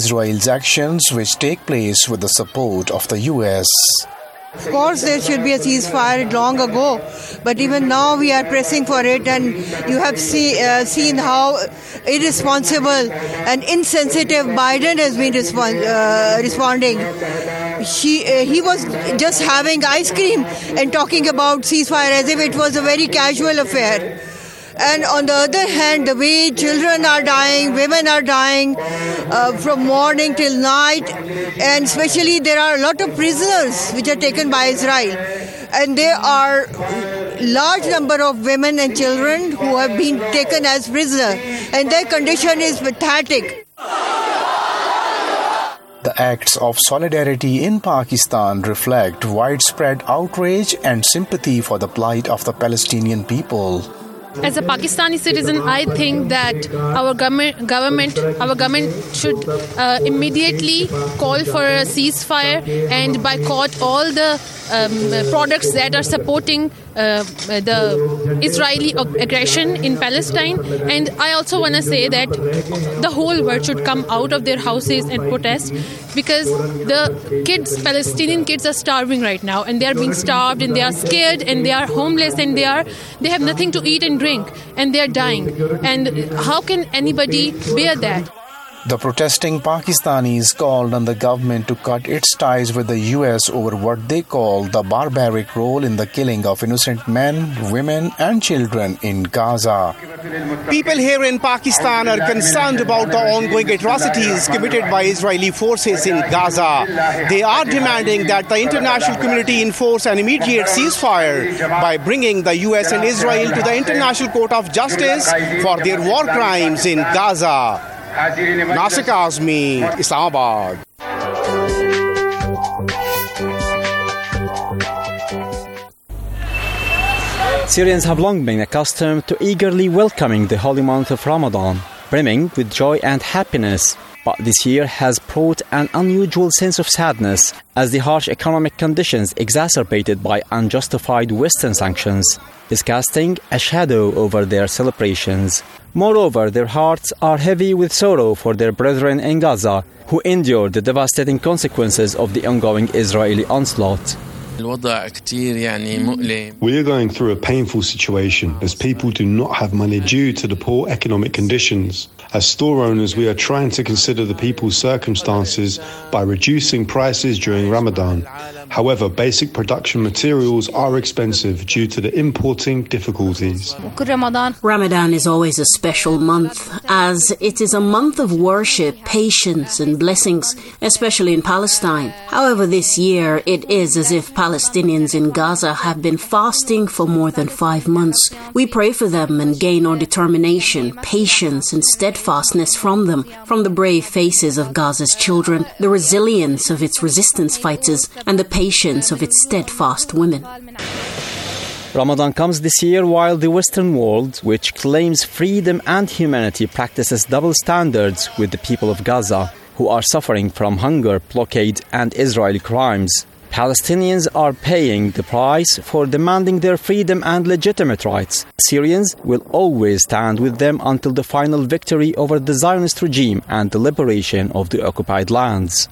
Israel's actions, which take place with the support of the US. Of course, there should be a ceasefire long ago, but even now we are pressing for it, and you have seen how irresponsible and insensitive Biden has been responding. He was just having ice cream and talking about ceasefire as if it was a very casual affair. And on the other hand, the way children are dying, women are dying from morning till night, and especially there are a lot of prisoners which are taken by Israel. And there are large number of women and children who have been taken as prisoners, and their condition is pathetic. The acts of solidarity in Pakistan reflect widespread outrage and sympathy for the plight of the Palestinian people. As a Pakistani citizen, I think that our government should immediately call for a ceasefire and boycott all the products that are supporting the Israeli aggression in Palestine. And I also want to say that the whole world should come out of their houses and protest, because the Palestinian kids are starving right now, and they are being starved, and they are scared, and they are homeless, and they have nothing to eat and drink, and they are dying. And how can anybody bear that? The protesting Pakistanis called on the government to cut its ties with the US over what they call the barbaric role in the killing of innocent men, women and children in Gaza. People here in Pakistan are concerned about the ongoing atrocities committed by Israeli forces in Gaza. They are demanding that the international community enforce an immediate ceasefire by bringing the US and Israel to the International Court of Justice for their war crimes in Gaza. Nasir Kazmi, Islamabad. Syrians have long been accustomed to eagerly welcoming the holy month of Ramadan, brimming with joy and happiness. But this year has brought an unusual sense of sadness as the harsh economic conditions exacerbated by unjustified Western sanctions is casting a shadow over their celebrations. Moreover, their hearts are heavy with sorrow for their brethren in Gaza, who endured the devastating consequences of the ongoing Israeli onslaught. We are going through a painful situation as people do not have money due to the poor economic conditions. As store owners, we are trying to consider the people's circumstances by reducing prices during Ramadan. However, basic production materials are expensive due to the importing difficulties. Ramadan is always a special month, as it is a month of worship, patience and blessings, especially in Palestine. However, this year it is as if Palestinians in Gaza have been fasting for more than 5 months. We pray for them and gain our determination, patience and steadfastness from them, from the brave faces of Gaza's children, the resilience of its resistance fighters, and the patience of its steadfast women. Ramadan comes this year while the Western world, which claims freedom and humanity, practices double standards with the people of Gaza, who are suffering from hunger, blockade and Israeli crimes. Palestinians are paying the price for demanding their freedom and legitimate rights. Syrians will always stand with them until the final victory over the Zionist regime and the liberation of the occupied lands.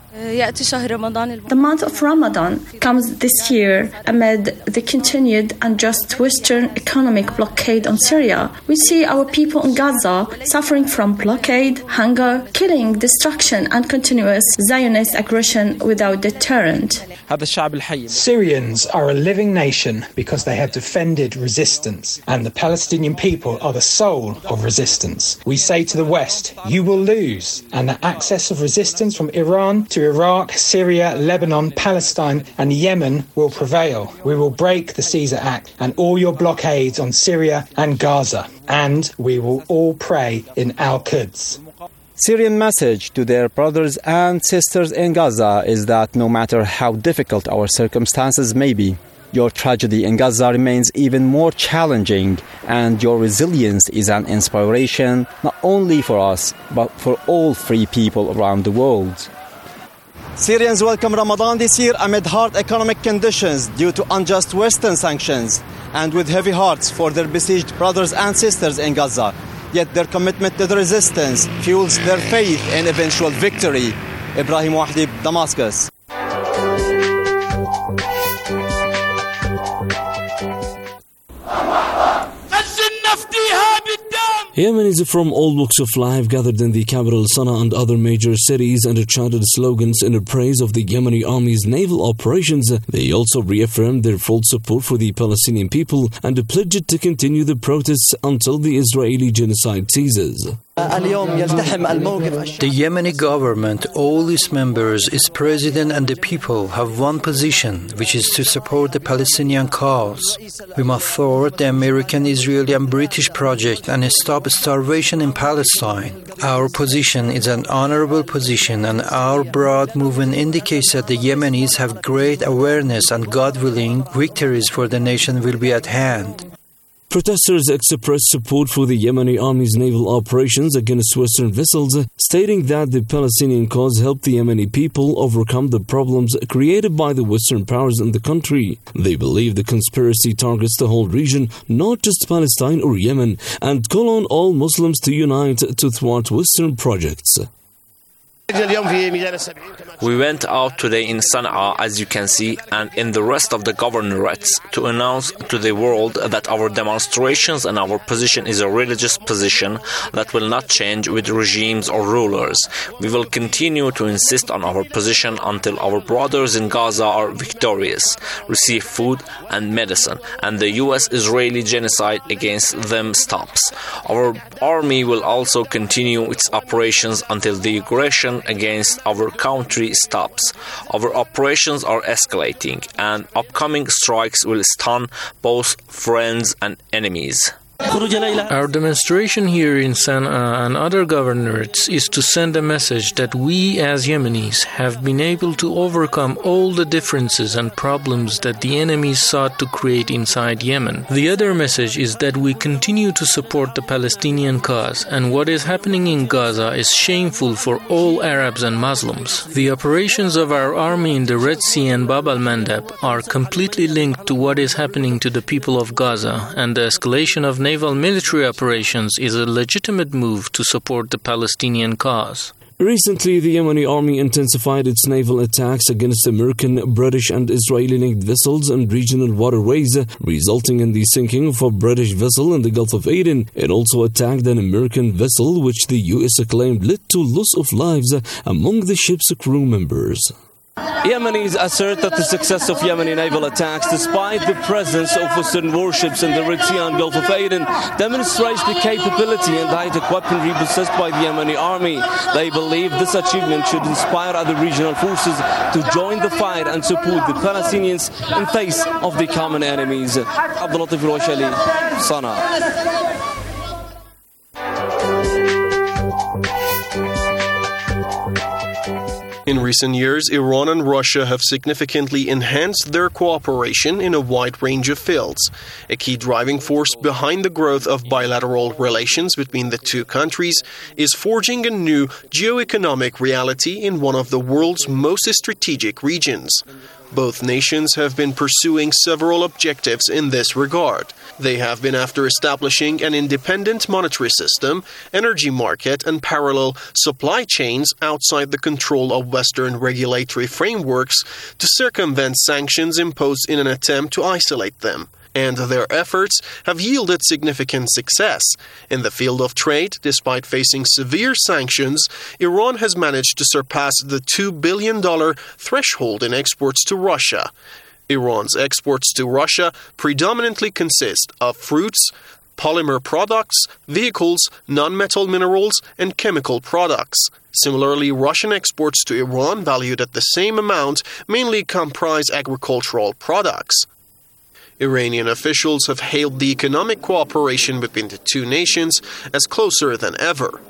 The month of Ramadan comes this year amid the continued unjust Western economic blockade on Syria. We see our people in Gaza suffering from blockade, hunger, killing, destruction and continuous Zionist aggression without deterrent. Syrians are a living nation because they have defended resistance, and the Palestinian people are the soul of resistance. We say to the West, you will lose, and the access of resistance from Iran to Iraq, Syria, Lebanon, Palestine and Yemen will prevail. We will break the Caesar Act and all your blockades on Syria and Gaza, and we will all pray in Al-Quds. Syrian message to their brothers and sisters in Gaza is that no matter how difficult our circumstances may be, your tragedy in Gaza remains even more challenging, and your resilience is an inspiration not only for us, but for all free people around the world. Syrians welcome Ramadan this year amid hard economic conditions due to unjust Western sanctions, and with heavy hearts for their besieged brothers and sisters in Gaza. yet their commitment to the resistance fuels their faith in eventual victory. Ibrahim Wahdi, Damascus. Yemenis from all walks of life gathered in the capital Sana'a and other major cities and chanted slogans in praise of the Yemeni army's naval operations. They also reaffirmed their full support for the Palestinian people and pledged to continue the protests until the Israeli genocide ceases. The Yemeni government, all its members, its president and the people have one position, which is to support the Palestinian cause. We must thwart the American, Israeli and British project and stop starvation in Palestine. Our position is an honorable position, and our broad movement indicates that the Yemenis have great awareness, and God willing, victories for the nation will be at hand. Protesters expressed support for the Yemeni army's naval operations against Western vessels, stating that the Palestinian cause helped the Yemeni people overcome the problems created by the Western powers in the country. They believe the conspiracy targets the whole region, not just Palestine or Yemen, and call on all Muslims to unite to thwart Western projects. We went out today in Sana'a, as you can see, and in the rest of the governorates to announce to the world that our demonstrations and our position is a religious position that will not change with regimes or rulers. We will continue to insist on our position until our brothers in Gaza are victorious, receive food and medicine, and the U.S.-Israeli genocide against them stops. Our army will also continue its operations until the aggression against our country stops. Our operations are escalating, and upcoming strikes will stun both friends and enemies. Our demonstration here in Sana'a and other governorates is to send a message that we as Yemenis have been able to overcome all the differences and problems that the enemies sought to create inside Yemen. The other message is that we continue to support the Palestinian cause, and what is happening in Gaza is shameful for all Arabs and Muslims. The operations of our army in the Red Sea and Bab al-Mandab are completely linked to what is happening to the people of Gaza, and the escalation of naval military operations is a legitimate move to support the Palestinian cause. Recently, the Yemeni army intensified its naval attacks against American, British and Israeli-linked vessels and regional waterways, resulting in the sinking of a British vessel in the Gulf of Aden. It also attacked an American vessel, which the U.S. claimed led to loss of lives among the ship's crew members. Yemenis assert that the success of Yemeni naval attacks, despite the presence of Western warships in the Red Sea and Gulf of Aden, demonstrates the capability and high-tech weaponry possessed by the Yemeni army. They believe this achievement should inspire other regional forces to join the fight and support the Palestinians in face of the common enemies. Abdul Latif Al-Washali, Sana'a. In recent years, Iran and Russia have significantly enhanced their cooperation in a wide range of fields. A key driving force behind the growth of bilateral relations between the two countries is forging a new geoeconomic reality in one of the world's most strategic regions. Both nations have been pursuing several objectives in this regard. They have been after establishing an independent monetary system, energy market, and parallel supply chains outside the control of Western regulatory frameworks to circumvent sanctions imposed in an attempt to isolate them. And their efforts have yielded significant success. In the field of trade, despite facing severe sanctions, Iran has managed to surpass the $2 billion threshold in exports to Russia. Iran's exports to Russia predominantly consist of fruits, polymer products, vehicles, non-metal minerals, and chemical products. Similarly, Russian exports to Iran, valued at the same amount, mainly comprise agricultural products. Iranian officials have hailed the economic cooperation between the two nations as closer than ever.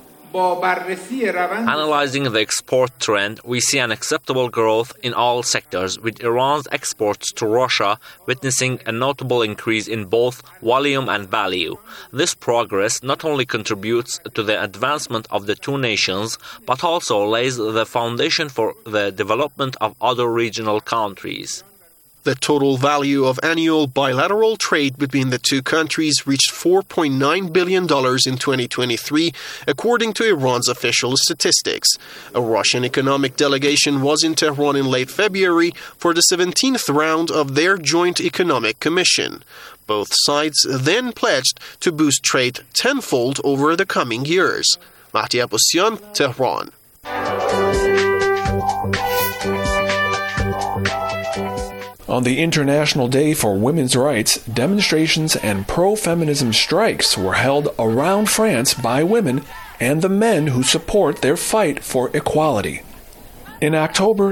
Analyzing the export trend, we see an acceptable growth in all sectors, with Iran's exports to Russia witnessing a notable increase in both volume and value. This progress not only contributes to the advancement of the two nations, but also lays the foundation for the development of other regional countries. The total value of annual bilateral trade between the two countries reached $4.9 billion in 2023, according to Iran's official statistics. A Russian economic delegation was in Tehran in late February for the 17th round of their Joint Economic Commission. Both sides then pledged to boost trade tenfold over the coming years. Mahdi Aboussian, Tehran. On the International Day for Women's Rights, demonstrations and pro-feminism strikes were held around France by women and the men who support their fight for equality. In October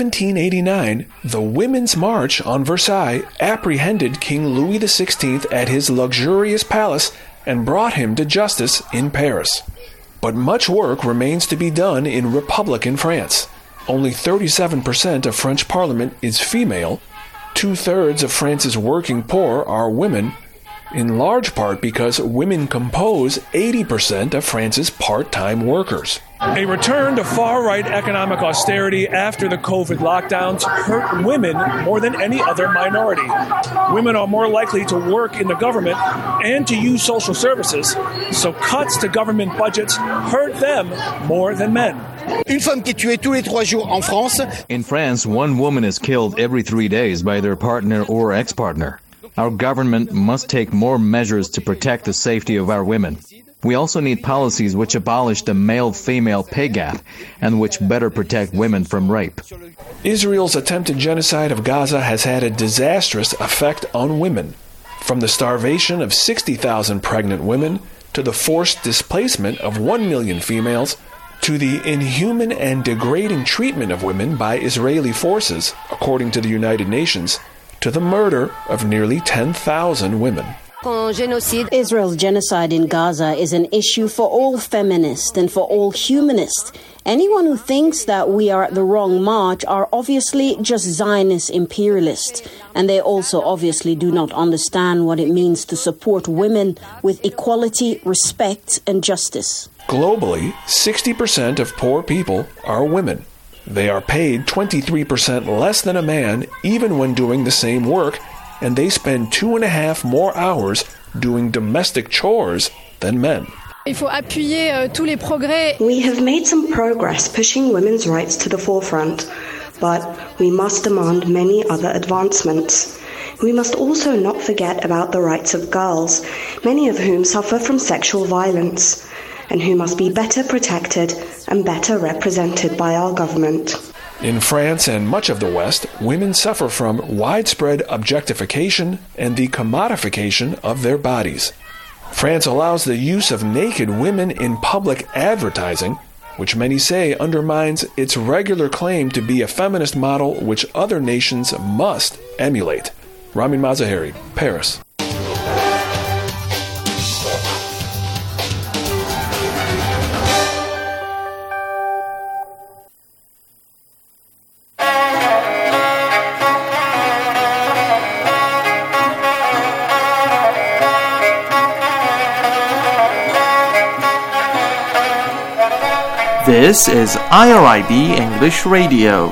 1789, the Women's March on Versailles apprehended King Louis XVI at his luxurious palace and brought him to justice in Paris. But much work remains to be done in Republican France. Only 37% of French Parliament is female. 2/3 of France's working poor are women, in large part because women compose 80% of France's part-time workers. A return to far-right economic austerity after the COVID lockdowns hurt women more than any other minority. Women are more likely to work in the government and to use social services, so cuts to government budgets hurt them more than men. Une femme qui est tuée tous les 3 jours en France. In France, one woman is killed every 3 days by their partner or ex-partner. Our government must take more measures to protect the safety of our women. We also need policies which abolish the male-female pay gap and which better protect women from rape. Israel's attempted genocide of Gaza has had a disastrous effect on women. From the starvation of 60,000 pregnant women, to the forced displacement of 1 million females, to the inhuman and degrading treatment of women by Israeli forces, according to the United Nations, to the murder of nearly 10,000 women. Israel's genocide in Gaza is an issue for all feminists and for all humanists. Anyone who thinks that we are at the wrong march are obviously just Zionist imperialists, and they also obviously do not understand what it means to support women with equality, respect, and justice. Globally, 60% of poor people are women. They are paid 23% less than a man even when doing the same work, and they spend 2.5 more hours doing domestic chores than men. We have made some progress pushing women's rights to the forefront, but we must demand many other advancements. We must also not forget about the rights of girls, many of whom suffer from sexual violence, and who must be better protected and better represented by our government. In France and much of the West, women suffer from widespread objectification and the commodification of their bodies. France allows the use of naked women in public advertising, which many say undermines its regular claim to be a feminist model which other nations must emulate. Ramin Mazaheri, Paris. This is IRIB English Radio.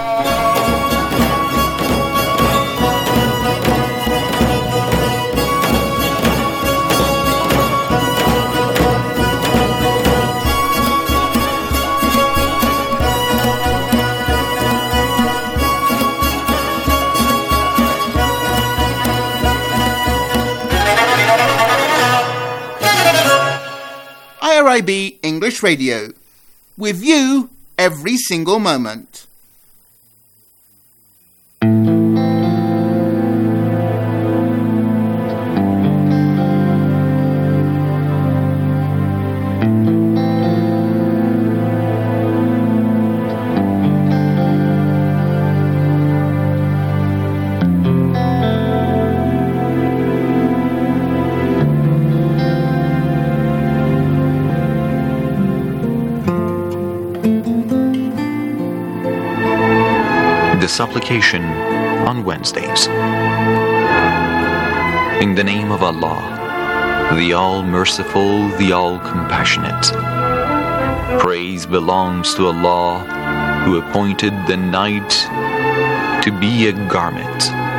IRIB English Radio. With you every single moment. Supplication on Wednesdays. In the name of Allah, the All-Merciful, the All-Compassionate. Praise belongs to Allah, who appointed the night to be a garment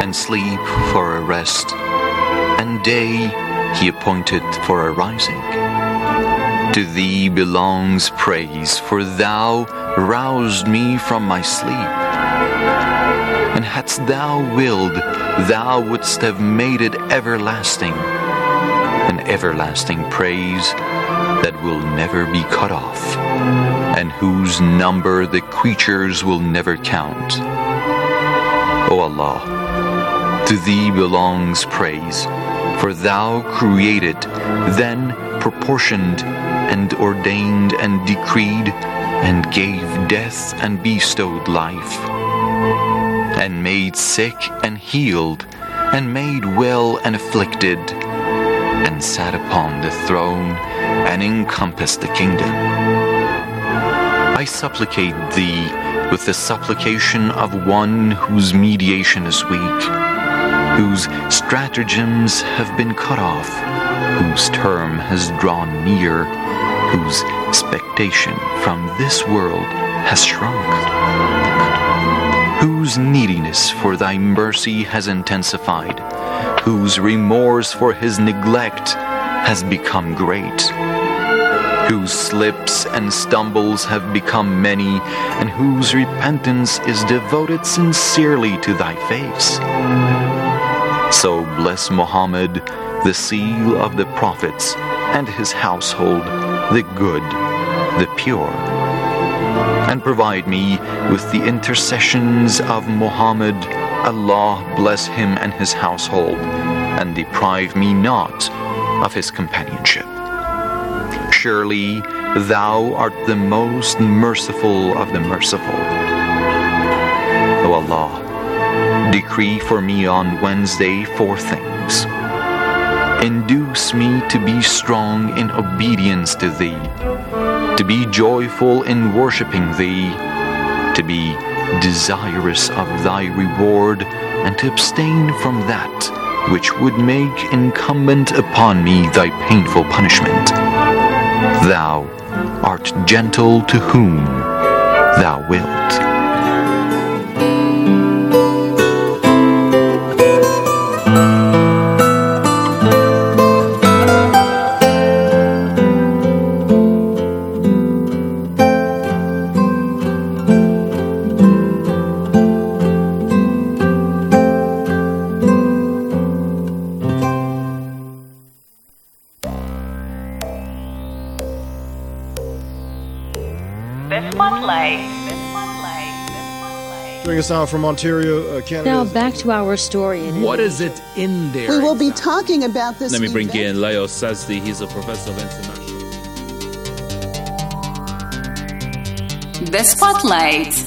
and sleep for a rest, and day he appointed for a rising. To thee belongs praise, for thou roused me from my sleep. And hadst thou willed, thou wouldst have made it everlasting, an everlasting praise that will never be cut off, and whose number the creatures will never count. O Allah, to thee belongs praise, for thou created, then proportioned, and ordained and decreed, and gave death and bestowed life, and made sick and healed, and made well and afflicted, and sat upon the throne, and encompassed the kingdom. I supplicate thee with the supplication of one whose mediation is weak, whose stratagems have been cut off, whose term has drawn near, whose expectation from this world has shrunk, whose neediness for thy mercy has intensified, whose remorse for his neglect has become great, whose slips and stumbles have become many, and whose repentance is devoted sincerely to thy face. So bless Muhammad, the seal of the prophets, and his household, the good, the pure. And provide me with the intercessions of Muhammad. Allah bless him and his household, and deprive me not of his companionship. Surely thou art the most merciful of the merciful. O Allah, decree for me on Wednesday 4 things. Induce me to be strong in obedience to thee, to be joyful in worshipping thee, to be desirous of thy reward, and to abstain from that which would make incumbent upon me thy painful punishment. Thou art gentle to whom thou wilt. Joining us now from Ontario, Canada. Now back to our story. What is it in there? We will be talking about this. Let me bring in Leo Sazdi. He's a professor of international. The Spotlight.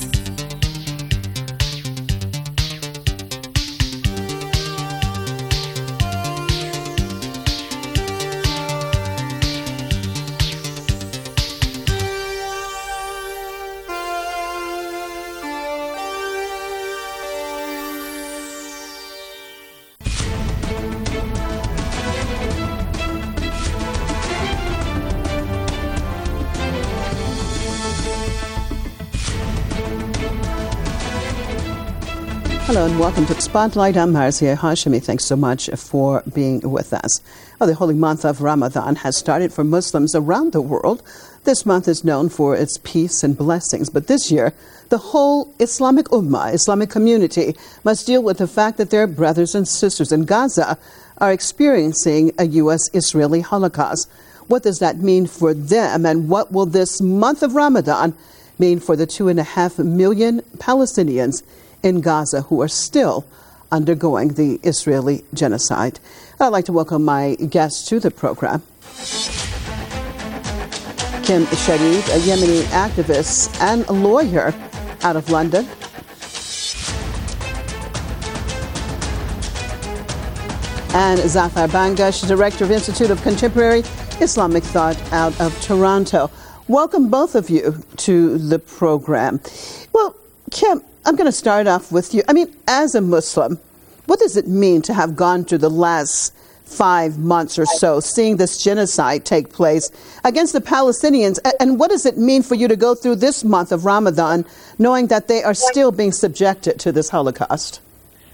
Hello and welcome to Spotlight. I'm Marzia Hashemi. Thanks so much for being with us. Well, the holy month of Ramadan has started for Muslims around the world. This month is known for its peace and blessings, but this year, the whole Islamic Ummah, Islamic community, must deal with the fact that their brothers and sisters in Gaza are experiencing a U.S.-Israeli Holocaust. What does that mean for them, and what will this month of Ramadan mean for the 2.5 million Palestinians in Gaza who are still undergoing the Israeli genocide? I'd like to welcome my guests to the program. Kim Sharif, a Yemeni activist and a lawyer out of London. And Zafar Bangash, Director of Institute of Contemporary Islamic Thought out of Toronto. Welcome both of you to the program. Well, Kim, I'm going to start off with you. I mean, as a Muslim, what does it mean to have gone through the last 5 months or so, seeing this genocide take place against the Palestinians? And what does it mean for you to go through this month of Ramadan, knowing that they are still being subjected to this Holocaust?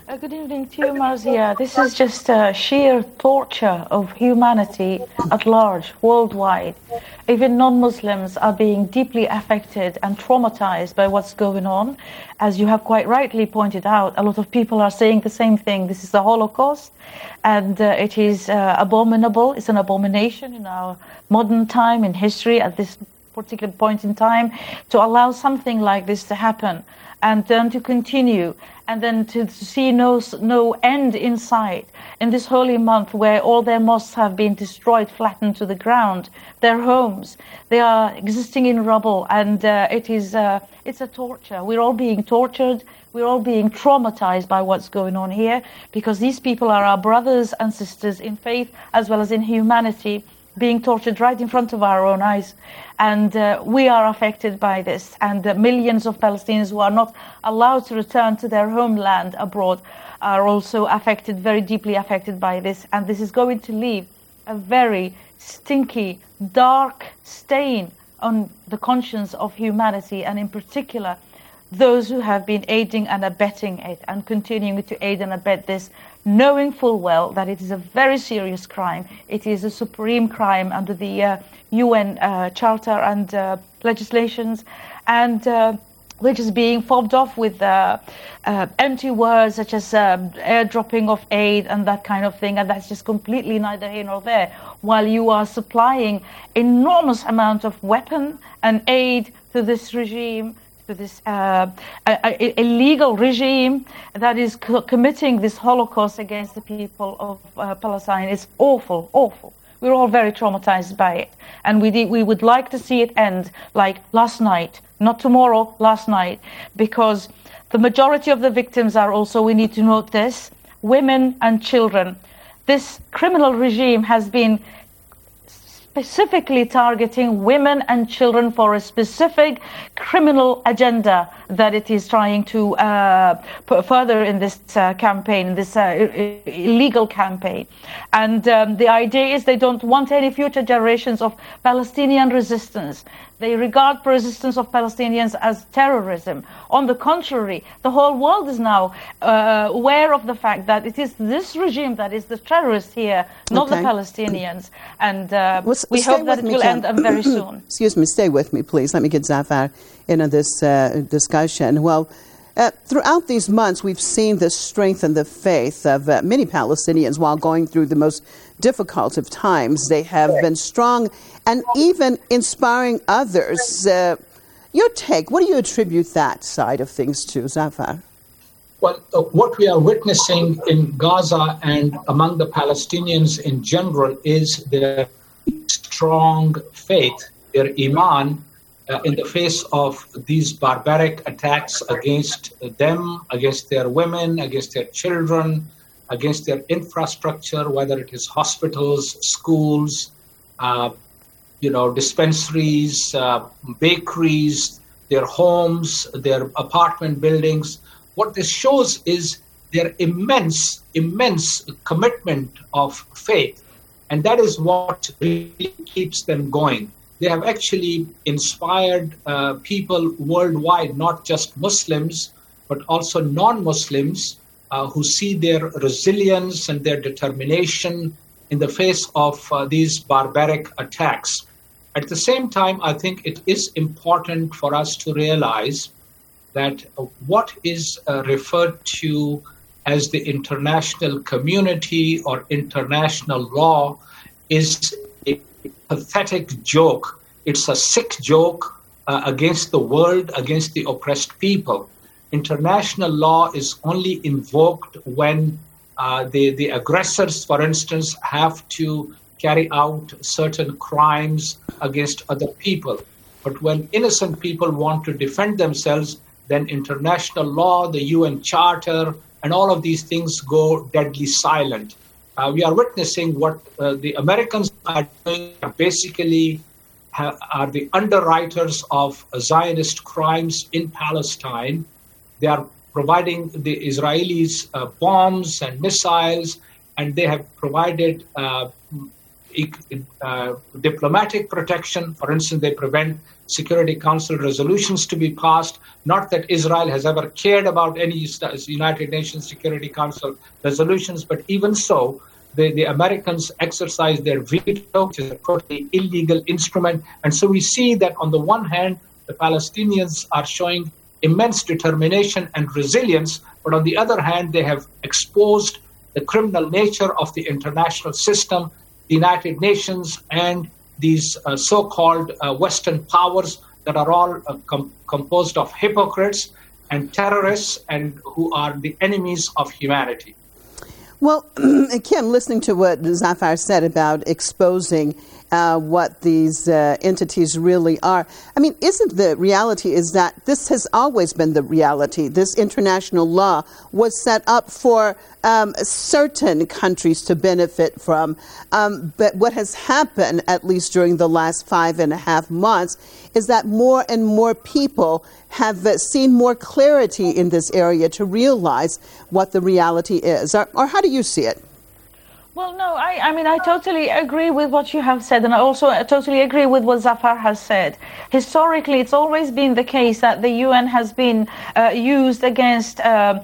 Good evening to you, Marzia. This is just sheer torture of humanity at large, worldwide. Even non-Muslims are being deeply affected and traumatized by what's going on. As you have quite rightly pointed out, a lot of people are saying the same thing. This is the Holocaust, and it is abominable. It's an abomination in our modern time, in history, at this particular point in time, to allow something like this to happen and then to continue, and then to see no end in sight in this holy month where all their mosques have been destroyed, flattened to the ground, their homes, they are existing in rubble, and it's a torture. We're all being tortured, we're all being traumatized by what's going on here, because these people are our brothers and sisters in faith as well as in humanity, being tortured right in front of our own eyes. And we are affected by this. And millions of Palestinians who are not allowed to return to their homeland abroad are also affected, very deeply affected by this. And this is going to leave a very stinky, dark stain on the conscience of humanity, and in particular, those who have been aiding and abetting it and continuing to aid and abet this, knowing full well that it is a very serious crime. It is a supreme crime under the UN Charter and legislations, and we're just being fobbed off with empty words such as airdropping of aid and that kind of thing, and that's just completely neither here nor there, while you are supplying enormous amount of weapon and aid to this regime, to this illegal regime that is committing this Holocaust against the people of Palestine. It's awful, awful. We're all very traumatized by it. And we would like to see it end like last night, not tomorrow, last night, because the majority of the victims are also, we need to note this, women and children. This criminal regime has been specifically targeting women and children for a specific criminal agenda that it is trying to put further in this campaign, this illegal campaign. And the idea is they don't want any future generations of Palestinian resistance. They regard resistance of Palestinians as terrorism. On the contrary, the whole world is now aware of the fact that it is this regime that is the terrorist here, not the Palestinians. And we hope that it will end very soon. Excuse me, stay with me, please. Let me get Zafar into this discussion. Well, throughout these months, we've seen the strength and the faith of many Palestinians while going through the most difficult of times. They have been strong and even inspiring others. Your take, what do you attribute that side of things to, Zafar? Well, what we are witnessing in Gaza and among the Palestinians in general is their strong faith, their iman, in the face of these barbaric attacks against them, against their women, against their children, against their infrastructure, whether it is hospitals, schools, dispensaries, bakeries, their homes, their apartment buildings. What this shows is their immense commitment of faith. And that is what really keeps them going. They have actually inspired people worldwide, not just Muslims, but also non-Muslims who see their resilience and their determination in the face of these barbaric attacks. At the same time, I think it is important for us to realize that what is referred to as the international community or international law is a pathetic joke. It's a sick joke against the world, against the oppressed people. International law is only invoked when the aggressors, for instance, have to carry out certain crimes against other people. But when innocent people want to defend themselves, then international law, the UN Charter, and all of these things go deadly silent. We are witnessing what the Americans are doing, basically are the underwriters of Zionist crimes in Palestine. They are providing the Israelis bombs and missiles, and they have provided diplomatic protection. For instance, they prevent Security Council resolutions to be passed. Not that Israel has ever cared about any United Nations Security Council resolutions, but even so, the Americans exercise their veto, which is a totally illegal instrument. And so we see that on the one hand, the Palestinians are showing immense determination and resilience, but on the other hand, they have exposed the criminal nature of the international system, the United Nations, and these so-called Western powers that are all composed of hypocrites and terrorists and who are the enemies of humanity. Well, Kim, listening to what Zafar said about exposing what these entities really are, I mean, isn't the reality is that this has always been the reality? This international law was set up for certain countries to benefit from. But what has happened, at least during the last 5.5 months, is that more and more people have seen more clarity in this area to realize what the reality is. Or how do you see it? Well, no, I mean, I totally agree with what you have said, and I also totally agree with what Zafar has said. Historically, it's always been the case that the UN has been used against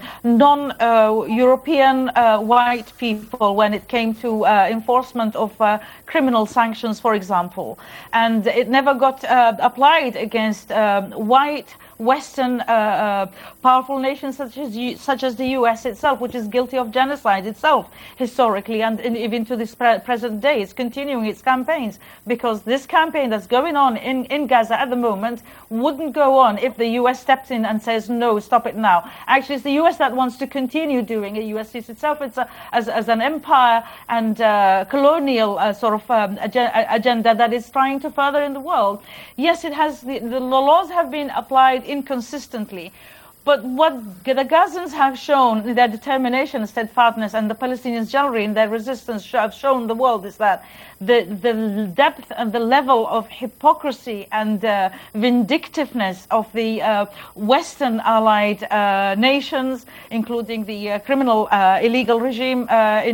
non-European white people when it came to enforcement of criminal sanctions, for example. And it never got applied against white Western powerful nations such as the US itself, which is guilty of genocide itself historically, and even to this present day. It's continuing its campaigns, because this campaign that's going on in Gaza at the moment wouldn't go on if the US stepped in and says, no, stop it now. Actually, it's the US that wants to continue doing it. US sees itself as an empire and colonial sort of agenda that is trying to further in the world. Yes, it has the laws have been applied inconsistently. But what the Gazans have shown, their determination, steadfastness, and the Palestinians generally in their resistance have shown the world, is that the depth and the level of hypocrisy and vindictiveness of the Western allied nations, including the criminal illegal regime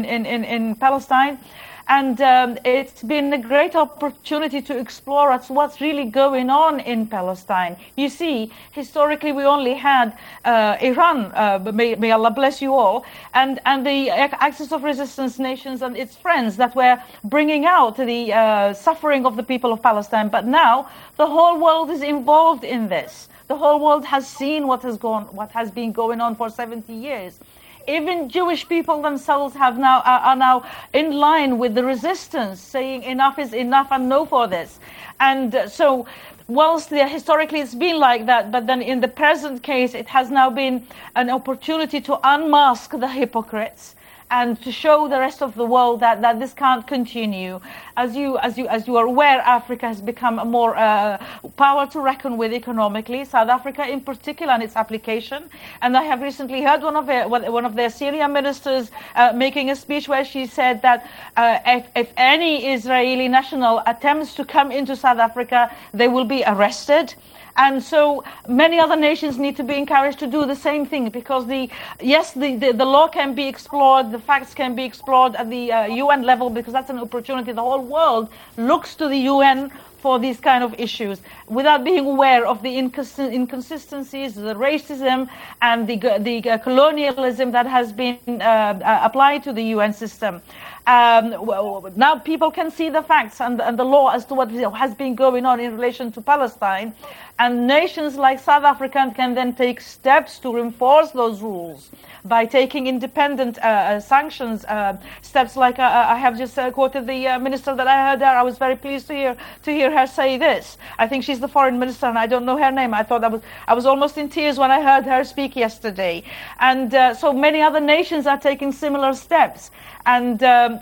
in Palestine. And it's been a great opportunity to explore what's really going on in Palestine. You see, historically, we only had Iran, may Allah bless you all, and the Axis of Resistance nations and its friends that were bringing out the suffering of the people of Palestine. But now the whole world is involved in this. The whole world has seen what has been going on for 70 years. Even Jewish people themselves are now in line with the resistance, saying enough is enough and no for this. And so whilst historically it's been like that, but then in the present case, it has now been an opportunity to unmask the hypocrites and to show the rest of the world that this can't continue. As you are aware, Africa has become a more power to reckon with economically. South Africa, in particular, and its application. And I have recently heard one of their Syria ministers making a speech where she said that if any Israeli national attempts to come into South Africa, they will be arrested. And so many other nations need to be encouraged to do the same thing, because the law can be explored, the facts can be explored at the UN level, because that's an opportunity. The whole world looks to the UN for these kind of issues without being aware of the inconsistencies, the racism, and the colonialism that has been applied to the UN system. Now people can see the facts and the law as to what has been going on in relation to Palestine, and nations like South Africa can then take steps to reinforce those rules by taking independent sanctions steps. Like I have just quoted the minister that I heard there. I was very pleased to hear her say this. I think she's the foreign minister, and I don't know her name. I was almost in tears when I heard her speak yesterday. And so many other nations are taking similar steps. And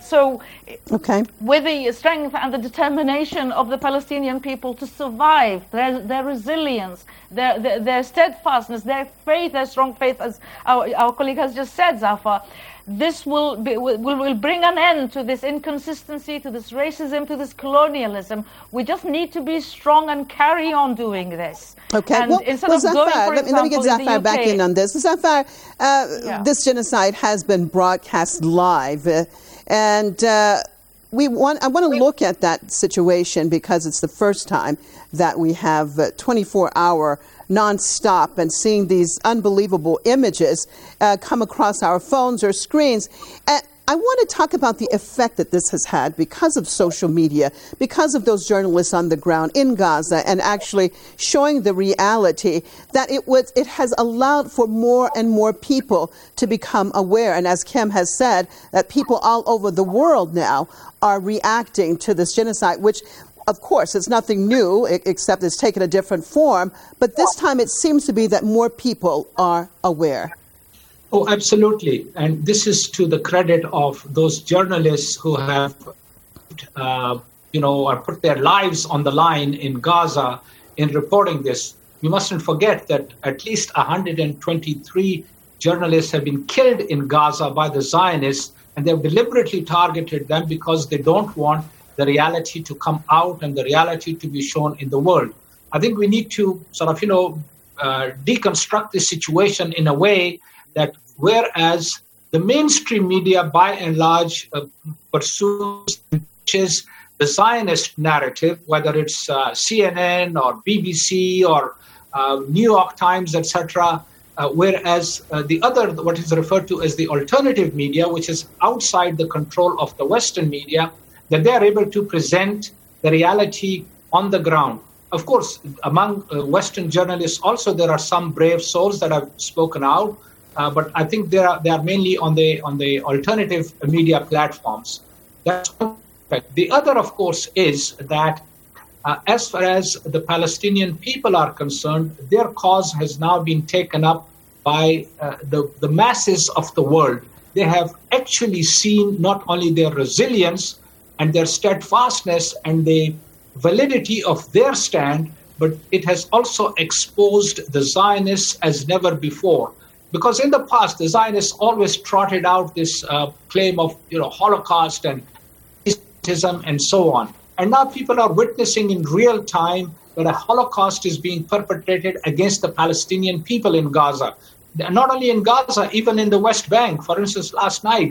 with the strength and the determination of the Palestinian people to survive, their resilience, their steadfastness, their faith, their strong faith, as our colleague has just said, Zafar, this will bring an end to this inconsistency, to this racism, to this colonialism. We just need to be strong and carry on doing this. Okay. And Zafar, let me get Zafar back in on this. Zafar, this genocide has been broadcast live, and I want to look at that situation because it's the first time that we have 24-hour nonstop and seeing these unbelievable images come across our phones or screens. I want to talk about the effect that this has had because of social media, because of those journalists on the ground in Gaza and actually showing the reality that it has allowed for more and more people to become aware. And as Kim has said, that people all over the world now are reacting to this genocide, which of course, it's nothing new, except it's taken a different form. But this time it seems to be that more people are aware. Oh, absolutely. And this is to the credit of those journalists who have, put their lives on the line in Gaza in reporting this. We mustn't forget that at least 123 journalists have been killed in Gaza by the Zionists, and they've deliberately targeted them because they don't want the reality to come out and the reality to be shown in the world. I think we need to deconstruct this situation in a way that whereas the mainstream media by and large pursues the Zionist narrative, whether it's CNN or BBC or New York Times, etc., whereas the other, what is referred to as the alternative media, which is outside the control of the Western media, that they are able to present the reality on the ground. Of course, among Western journalists also there are some brave souls that have spoken out, but I think they are mainly on the alternative media platforms. That's one aspect. The other, of course, is that as far as the Palestinian people are concerned, their cause has now been taken up by the masses of the world. They have actually seen not only their resilience and their steadfastness and the validity of their stand, but it has also exposed the Zionists as never before. Because in the past, the Zionists always trotted out this claim of Holocaust and racism and so on. And now people are witnessing in real time that a Holocaust is being perpetrated against the Palestinian people in Gaza. Not only in Gaza, even in the West Bank. For instance, last night,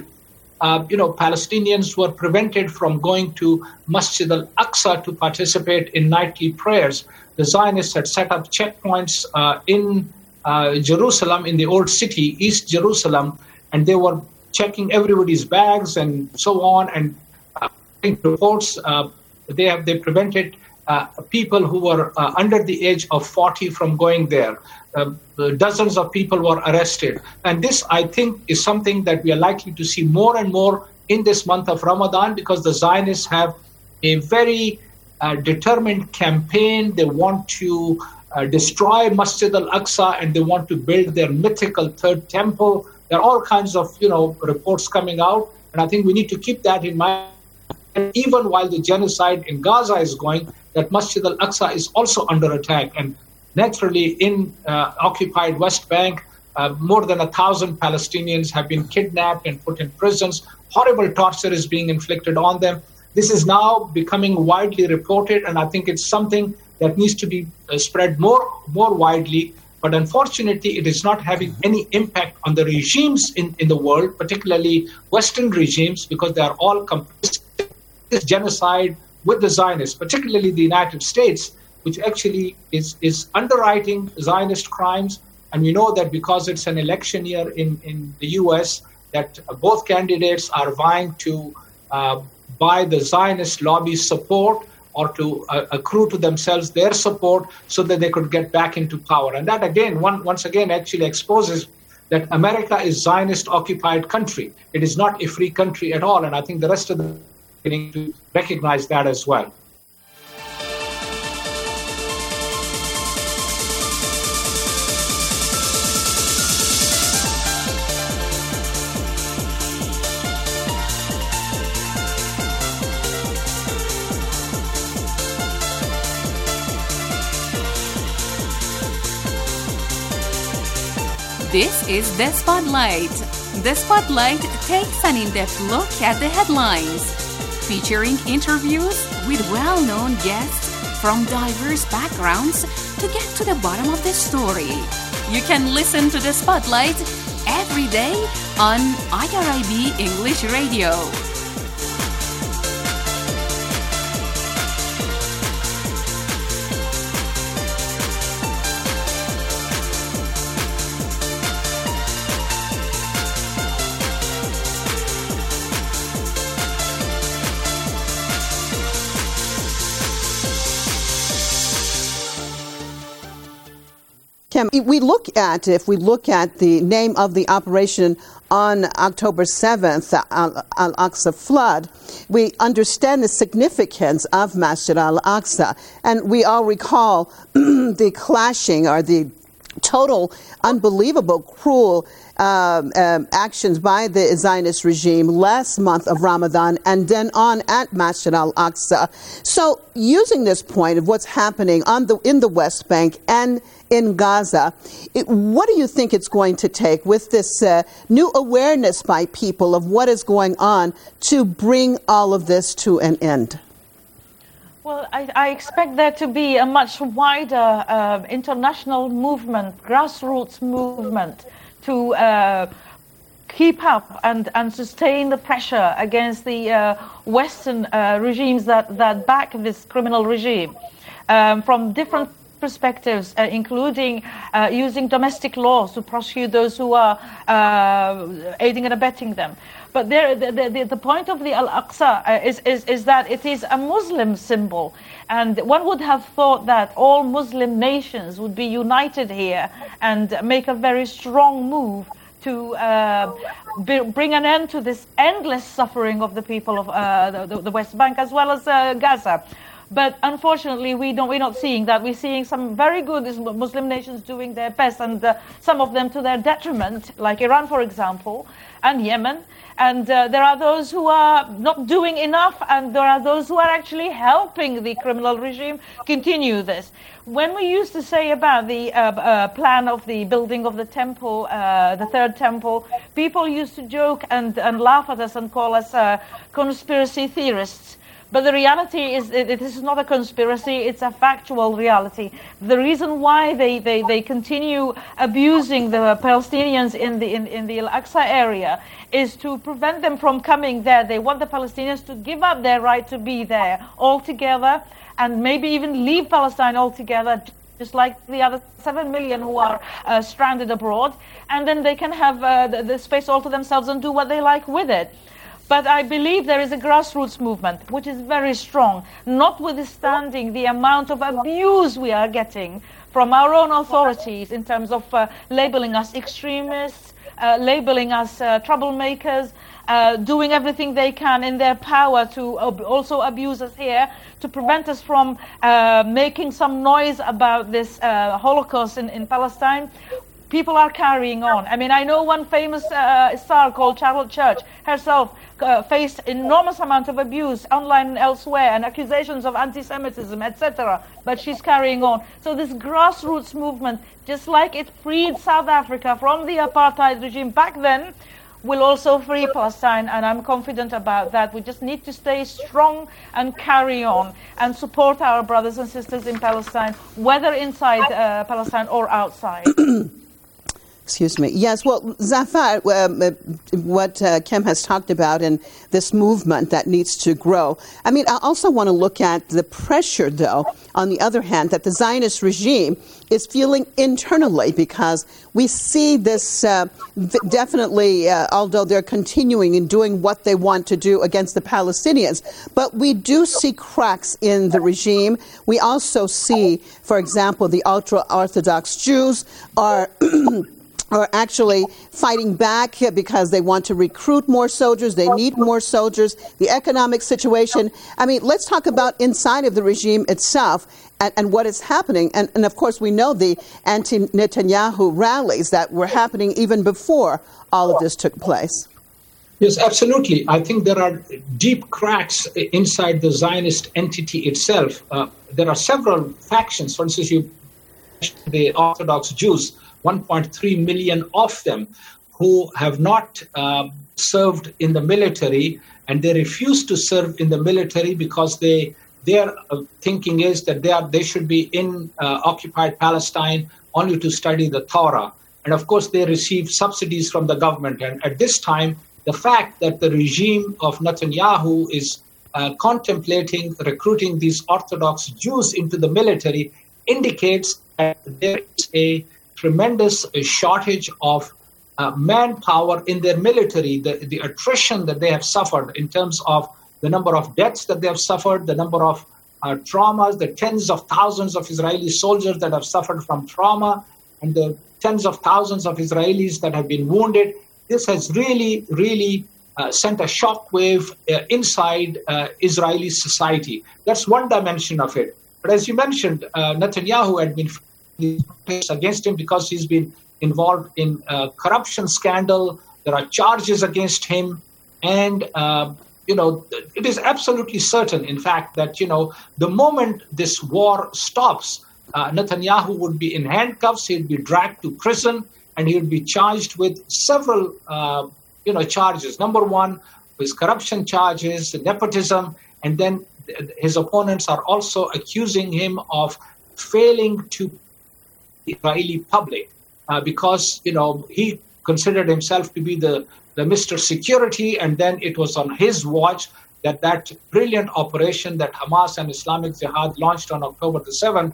Palestinians were prevented from going to Masjid al-Aqsa to participate in nightly prayers. The Zionists had set up checkpoints in Jerusalem, in the old city, East Jerusalem, and they were checking everybody's bags and so on. And reports, they prevented people who were under the age of 40 from going there. Dozens of people were arrested. And this, I think, is something that we are likely to see more and more in this month of Ramadan, because the Zionists have a very determined campaign. They want to destroy Masjid al-Aqsa, and they want to build their mythical third temple. There are all kinds of, reports coming out. And I think we need to keep that in mind. And even while the genocide in Gaza is going, that Masjid al-Aqsa is also under attack. And naturally, in occupied West Bank, more than 1,000 Palestinians have been kidnapped and put in prisons. Horrible torture is being inflicted on them. This is now becoming widely reported, and I think it's something that needs to be spread more widely. But unfortunately, it is not having any impact on the regimes in the world, particularly Western regimes, because they are all complicit in this genocide with the Zionists, particularly the United States, which actually is underwriting Zionist crimes. And we know that because it's an election year in the U.S., that both candidates are vying to buy the Zionist lobby's support or to accrue to themselves their support so that they could get back into power. And that, again, once again, actually exposes that America is Zionist-occupied country. It is not a free country at all. And I think the rest of the beginning to recognize that as well. This is The Spotlight. The Spotlight takes an in-depth look at the headlines, featuring interviews with well-known guests from diverse backgrounds to get to the bottom of the story. You can listen to The Spotlight every day on IRIB English Radio. Kim, if we look at the name of the operation on October 7th, Al-Aqsa flood, we understand the significance of Masjid al-Aqsa. And we all recall the clashing or the total, unbelievable, cruel actions by the Zionist regime last month of Ramadan and then on at Masjid al-Aqsa. So using this point of what's happening in the West Bank and in Gaza, what do you think it's going to take with this new awareness by people of what is going on to bring all of this to an end? Well, I expect there to be a much wider international movement, grassroots movement, to keep up and sustain the pressure against the Western regimes that back this criminal regime from different perspectives, including using domestic laws to prosecute those who are aiding and abetting them. But the point of the Al-Aqsa is that it is a Muslim symbol. And one would have thought that all Muslim nations would be united here and make a very strong move to bring an end to this endless suffering of the people of the West Bank as well as Gaza. But unfortunately, we're not seeing that. We're seeing some very good Muslim nations doing their best, and some of them to their detriment, like Iran, for example, and Yemen. And there are those who are not doing enough, and there are those who are actually helping the criminal regime continue this. When we used to say about the plan of the building of the temple, the third temple, people used to joke and laugh at us and call us conspiracy theorists. But the reality is, this is not a conspiracy, it's a factual reality. The reason why they continue abusing the Palestinians in the Al-Aqsa area is to prevent them from coming there. They want the Palestinians to give up their right to be there altogether, and maybe even leave Palestine altogether, just like the other 7 million who are stranded abroad, and then they can have the space all to themselves and do what they like with it. But I believe there is a grassroots movement which is very strong, notwithstanding the amount of abuse we are getting from our own authorities in terms of labeling us extremists, labeling us troublemakers, doing everything they can in their power to also abuse us here, to prevent us from making some noise about this Holocaust in Palestine. People are carrying on. I mean, I know one famous star called Charlotte Church herself faced enormous amount of abuse online and elsewhere, and accusations of anti-Semitism, etc. But she's carrying on. So this grassroots movement, just like it freed South Africa from the apartheid regime back then, will also free Palestine, and I'm confident about that. We just need to stay strong and carry on and support our brothers and sisters in Palestine, whether inside Palestine or outside. Excuse me. Yes, well, Zafar, what Kim has talked about in this movement that needs to grow. I mean, I also want to look at the pressure, though, on the other hand, that the Zionist regime is feeling internally, because we see this definitely, although they're continuing and doing what they want to do against the Palestinians, but we do see cracks in the regime. We also see, for example, the ultra-Orthodox Jews are actually fighting back because they want to recruit more soldiers. They need more soldiers. The economic situation. I mean, let's talk about inside of the regime itself and what is happening. And of course, we know the anti-Netanyahu rallies that were happening even before all of this took place. Yes, absolutely. I think there are deep cracks inside the Zionist entity itself. There are several factions. For instance, you mentioned the Orthodox Jews, 1.3 million of them, who have not served in the military, and they refuse to serve in the military because their thinking is that they should be in occupied Palestine only to study the Torah. And of course, they receive subsidies from the government. And at this time, the fact that the regime of Netanyahu is contemplating recruiting these Orthodox Jews into the military indicates that there is a tremendous shortage of manpower in their military, the attrition that they have suffered in terms of the number of deaths that they have suffered, the number of traumas, the tens of thousands of Israeli soldiers that have suffered from trauma, and the tens of thousands of Israelis that have been wounded, this has really sent a shockwave inside Israeli society. That's one dimension of it. But as you mentioned, Netanyahu had been against him because he's been involved in a corruption scandal. There are charges against him. And, it is absolutely certain, in fact, that, the moment this war stops, Netanyahu would be in handcuffs, he'd be dragged to prison, and he would be charged with several charges. Number one is corruption charges, nepotism, and then his opponents are also accusing him of failing to the Israeli public because, he considered himself to be the Mr. Security, and then it was on his watch that brilliant operation that Hamas and Islamic Jihad launched on October the 7th,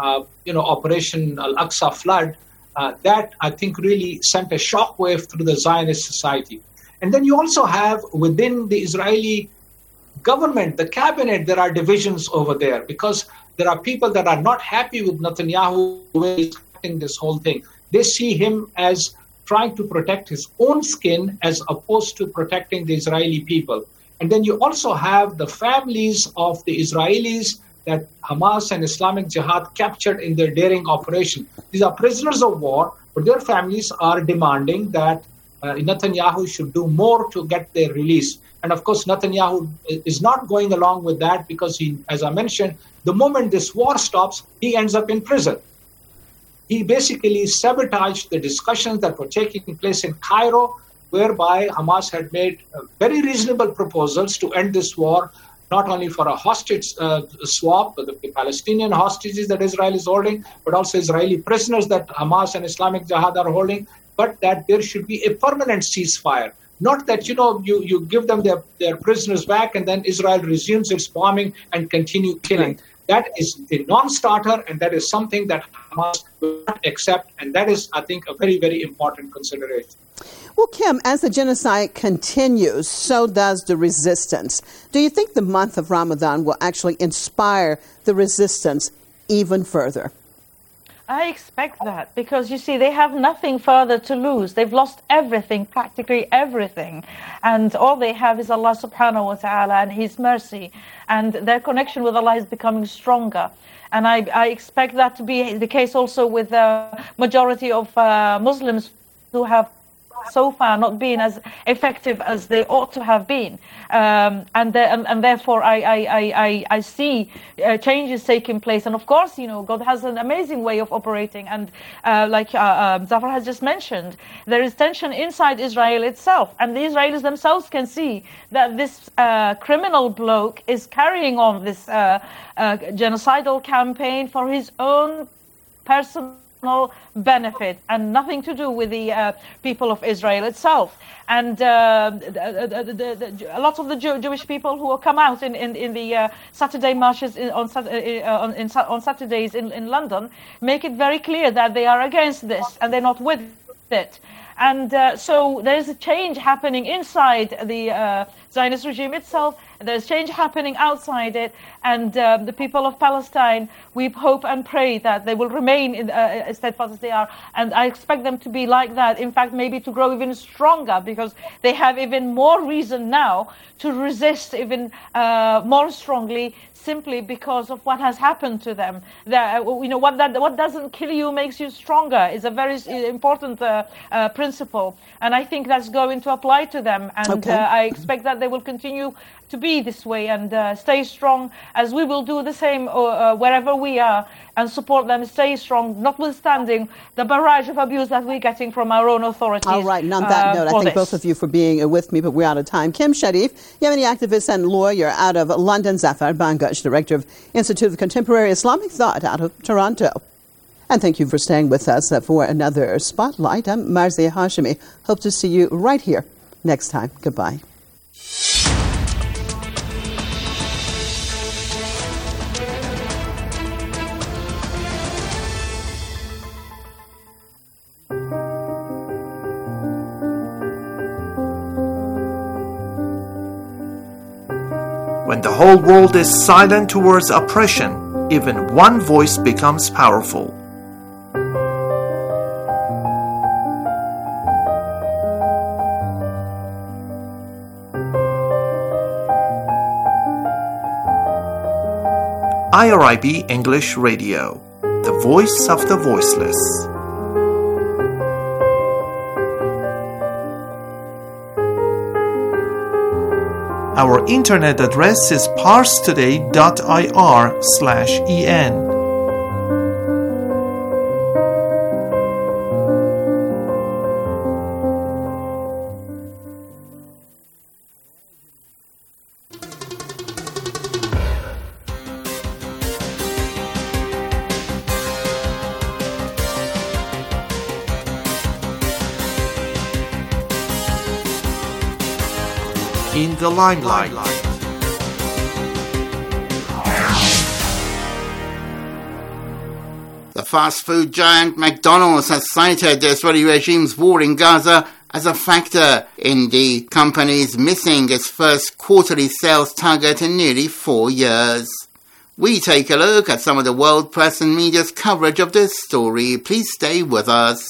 Operation Al-Aqsa Flood, that I think really sent a shockwave through the Zionist society. And then you also have within the Israeli government, the cabinet, there are divisions over there because there are people that are not happy with Netanyahu in this whole thing. They see him as trying to protect his own skin as opposed to protecting the Israeli people. And then you also have the families of the Israelis that Hamas and Islamic Jihad captured in their daring operation. These are prisoners of war, but their families are demanding that Netanyahu should do more to get their release. And of course, Netanyahu is not going along with that because he, as I mentioned, the moment this war stops, he ends up in prison. He basically sabotaged the discussions that were taking place in Cairo, whereby Hamas had made very reasonable proposals to end this war, not only for a hostage swap, the Palestinian hostages that Israel is holding, but also Israeli prisoners that Hamas and Islamic Jihad are holding, but that there should be a permanent ceasefire. Not that, you give them their prisoners back and then Israel resumes its bombing and continue killing. That is a non-starter, and that is something that Hamas will not accept, and that is, I think, a very, very important consideration. Well, Kim, as the genocide continues, so does the resistance. Do you think the month of Ramadan will actually inspire the resistance even further? I expect that because, you see, they have nothing further to lose. They've lost everything, practically everything. And all they have is Allah subhanahu wa ta'ala and His mercy. And their connection with Allah is becoming stronger. And I expect that to be the case also with the majority of Muslims who have so far not been as effective as they ought to have been, and therefore I see changes taking place. And of course, God has an amazing way of operating, and like Zafar has just mentioned, there is tension inside Israel itself, and the Israelis themselves can see that this criminal bloke is carrying on this genocidal campaign for his own personal benefit and nothing to do with the people of Israel itself. And a lot of the Jewish people who will come out in the Saturday marches on Saturdays in London make it very clear that they are against this and they're not with it. And so there's a change happening inside the Zionist regime itself. There's change happening outside it. And the people of Palestine, we hope and pray that they will remain as steadfast as they are. And I expect them to be like that. In fact, maybe to grow even stronger, because they have even more reason now to resist even more strongly, simply because of what has happened to them. What doesn't kill you makes you stronger is a very important principle, and I think that's going to apply to them. And I expect that they will continue to be this way and stay strong, as we will do the same wherever we are, and support them stay strong, notwithstanding the barrage of abuse that we're getting from our own authorities. All right, and on that note, I thank both of you for being with me, but we're out of time. Kim Sharif, Yemeni activist and lawyer out of London. Zafar Bangash, director of Institute of Contemporary Islamic Thought out of Toronto. And thank you for staying with us for another Spotlight. I'm Marzia Hashemi. Hope to see you right here next time. Goodbye. When the whole world is silent towards oppression, even one voice becomes powerful. IRIB English Radio, the voice of the voiceless. Our internet address is parstoday.ir/en. In the limelight. The fast food giant McDonald's has cited the Israeli regime's war in Gaza as a factor in the company's missing its first quarterly sales target in nearly 4 years. We take a look at some of the world press and media's coverage of this story. Please stay with us.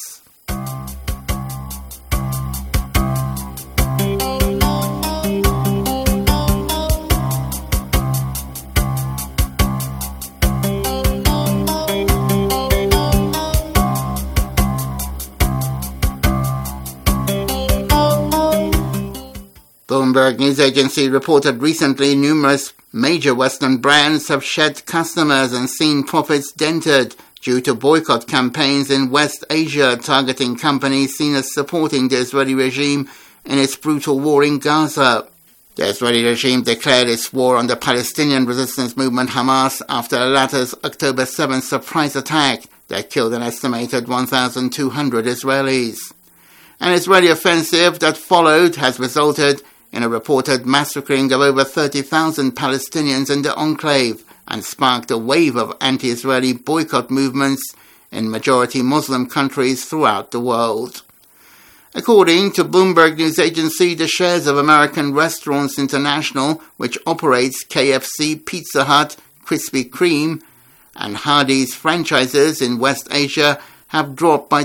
Bloomberg News Agency reported recently numerous major Western brands have shed customers and seen profits dented due to boycott campaigns in West Asia targeting companies seen as supporting the Israeli regime in its brutal war in Gaza. The Israeli regime declared its war on the Palestinian resistance movement Hamas after the latter's October 7th surprise attack that killed an estimated 1,200 Israelis. An Israeli offensive that followed has resulted in a reported massacring of over 30,000 Palestinians in the enclave and sparked a wave of anti-Israeli boycott movements in majority Muslim countries throughout the world. According to Bloomberg News Agency, the shares of American Restaurants International, which operates KFC, Pizza Hut, Krispy Kreme, and Hardee's franchises in West Asia, have dropped by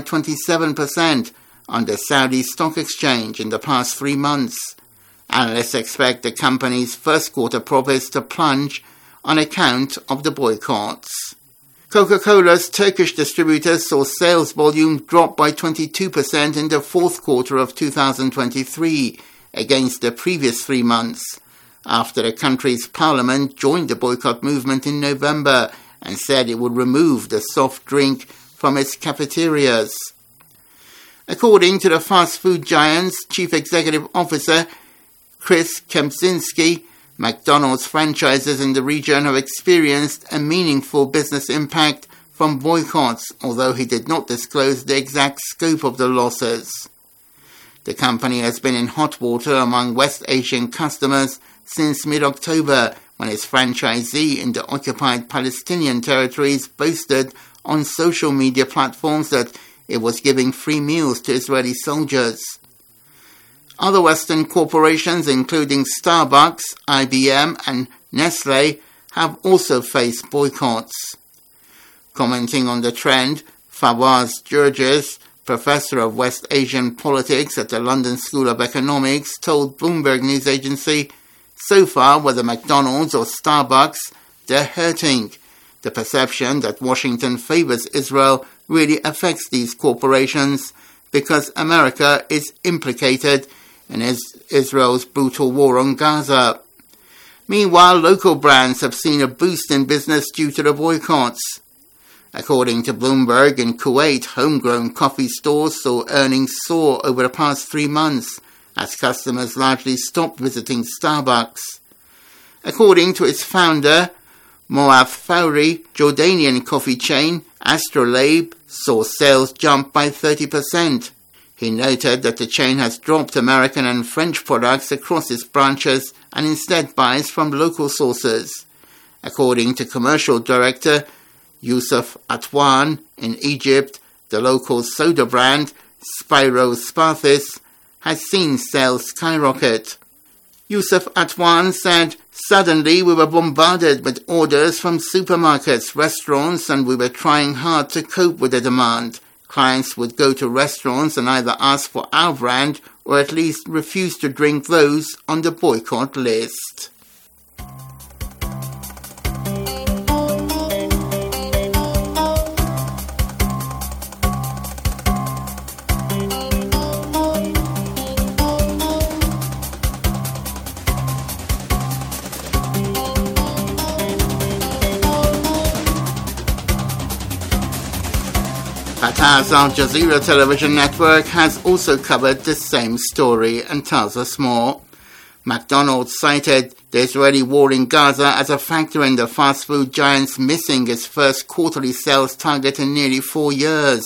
27% on the Saudi Stock Exchange in the past 3 months. Analysts expect the company's first quarter profits to plunge on account of the boycotts. Coca-Cola's Turkish distributors saw sales volume drop by 22% in the fourth quarter of 2023 against the previous 3 months, after the country's parliament joined the boycott movement in November and said it would remove the soft drink from its cafeterias. According to the fast food giant's chief executive officer, Chris Kempczynski, McDonald's franchises in the region have experienced a meaningful business impact from boycotts, although he did not disclose the exact scope of the losses. The company has been in hot water among West Asian customers since mid-October, when its franchisee in the occupied Palestinian territories boasted on social media platforms that it was giving free meals to Israeli soldiers. Other Western corporations, including Starbucks, IBM, and Nestle, have also faced boycotts. Commenting on the trend, Fawaz Gerges, professor of West Asian politics at the London School of Economics, told Bloomberg News Agency, "So far, whether McDonald's or Starbucks, they're hurting. The perception that Washington favors Israel really affects these corporations because America is implicated in Israel's brutal war on Gaza." Meanwhile, local brands have seen a boost in business due to the boycotts. According to Bloomberg, in Kuwait, homegrown coffee stores saw earnings soar over the past 3 months as customers largely stopped visiting Starbucks. According to its founder, Moaf Fawri, Jordanian coffee chain Astrolabe saw sales jump by 30%. He noted that the chain has dropped American and French products across its branches and instead buys from local sources. According to commercial director Yusuf Atwan in Egypt, the local soda brand Spyro Sparthis has seen sales skyrocket. Yusuf Atwan said, "Suddenly we were bombarded with orders from supermarkets, restaurants, and we were trying hard to cope with the demand. Clients would go to restaurants and either ask for our brand or at least refuse to drink those on the boycott list." Qatar's Al Jazeera television network has also covered the same story and tells us more. McDonald's cited the Israeli war in Gaza as a factor in the fast food giant's missing its first quarterly sales target in nearly 4 years.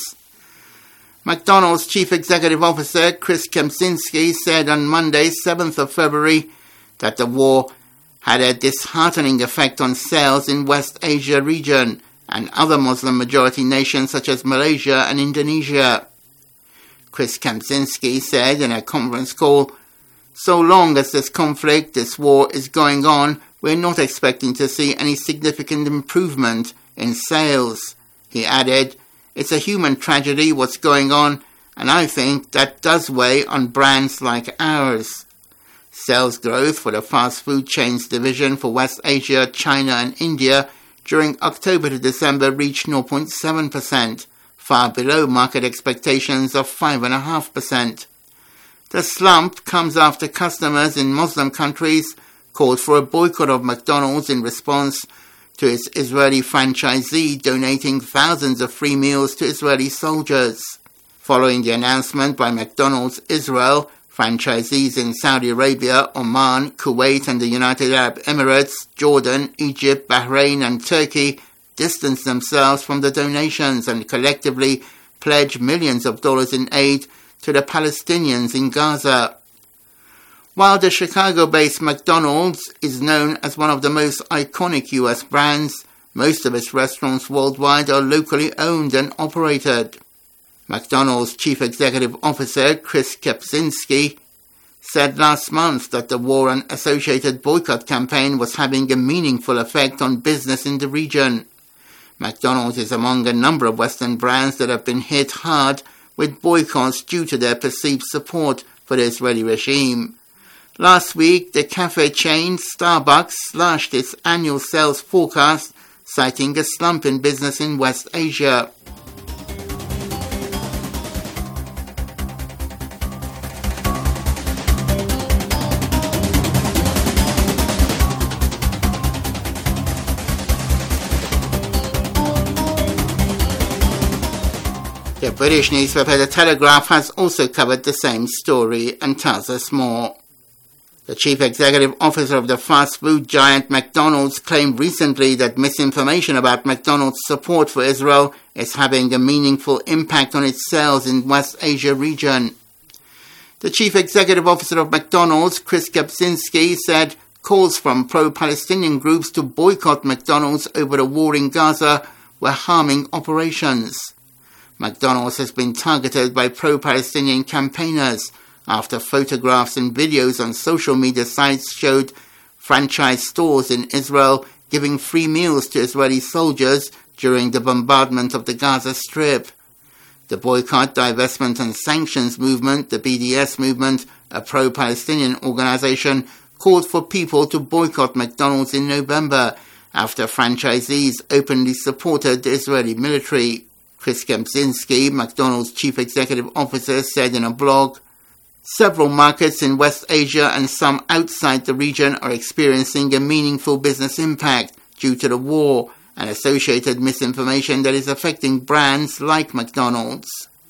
McDonald's Chief Executive Officer Chris Kempczynski said on Monday, 7th of February, that the war had a disheartening effect on sales in West Asia region and other Muslim-majority nations such as Malaysia and Indonesia. Chris Kempczynski said in a conference call, "So long as this conflict, this war is going on, we're not expecting to see any significant improvement in sales." He added, "It's a human tragedy what's going on, and I think that does weigh on brands like ours." Sales growth for the fast food chains division for West Asia, China and India during October to December reached 0.7%, far below market expectations of 5.5%. The slump comes after customers in Muslim countries called for a boycott of McDonald's in response to its Israeli franchisee donating thousands of free meals to Israeli soldiers. Following the announcement by McDonald's Israel, franchisees in Saudi Arabia, Oman, Kuwait and the United Arab Emirates, Jordan, Egypt, Bahrain and Turkey distanced themselves from the donations and collectively pledged millions of dollars in aid to the Palestinians in Gaza. While the Chicago-based McDonald's is known as one of the most iconic U.S. brands, most of its restaurants worldwide are locally owned and operated. McDonald's Chief Executive Officer Chris Kempczynski said last month that the war and associated boycott campaign was having a meaningful effect on business in the region. McDonald's is among a number of Western brands that have been hit hard with boycotts due to their perceived support for the Israeli regime. Last week, the cafe chain Starbucks slashed its annual sales forecast, citing a slump in business in West Asia. The British newspaper The Telegraph has also covered the same story and tells us more. The chief executive officer of the fast food giant McDonald's claimed recently that misinformation about McDonald's support for Israel is having a meaningful impact on its sales in West Asia region. The chief executive officer of McDonald's, Chris Kempczynski, said calls from pro-Palestinian groups to boycott McDonald's over the war in Gaza were harming operations. McDonald's has been targeted by pro-Palestinian campaigners after photographs and videos on social media sites showed franchise stores in Israel giving free meals to Israeli soldiers during the bombardment of the Gaza Strip. The Boycott, Divestment and Sanctions Movement, the BDS movement, a pro-Palestinian organization, called for people to boycott McDonald's in November after franchisees openly supported the Israeli military. Chris Kempczynski, McDonald's chief executive officer, said in a blog, "Several markets in West Asia and some outside the region are experiencing a meaningful business impact due to the war and associated misinformation that is affecting brands like McDonald's."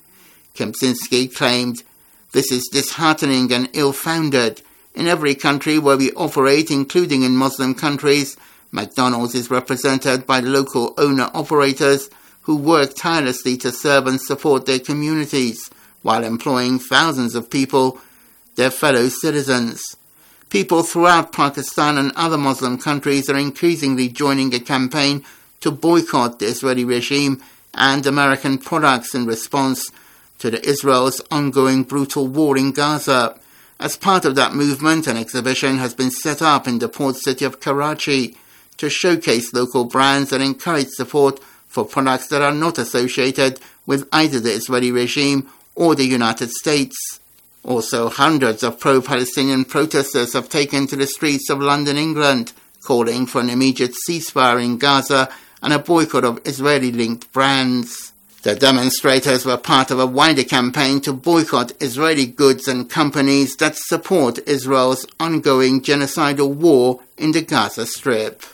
Kempczynski claimed, "This is disheartening and ill-founded. In every country where we operate, including in Muslim countries, McDonald's is represented by local owner-operators who work tirelessly to serve and support their communities while employing thousands of people, their fellow citizens. People throughout Pakistan and other Muslim countries are increasingly joining a campaign to boycott the Israeli regime and American products in response to Israel's ongoing brutal war in Gaza. As part of that movement, an exhibition has been set up in the port city of Karachi to showcase local brands and encourage support for products that are not associated with either the Israeli regime or the United States. Also, hundreds of pro-Palestinian protesters have taken to the streets of London, England, calling for an immediate ceasefire in Gaza and a boycott of Israeli-linked brands. The demonstrators were part of a wider campaign to boycott Israeli goods and companies that support Israel's ongoing genocidal war in the Gaza Strip.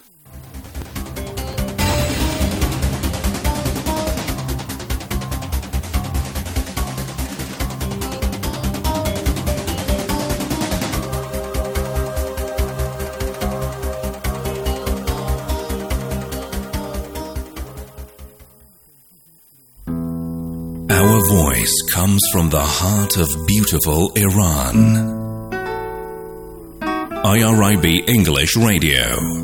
voice comes from the heart of beautiful Iran. IRIB English Radio.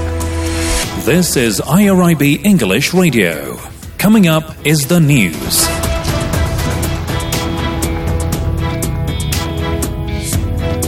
This is IRIB English Radio. Coming up is the news.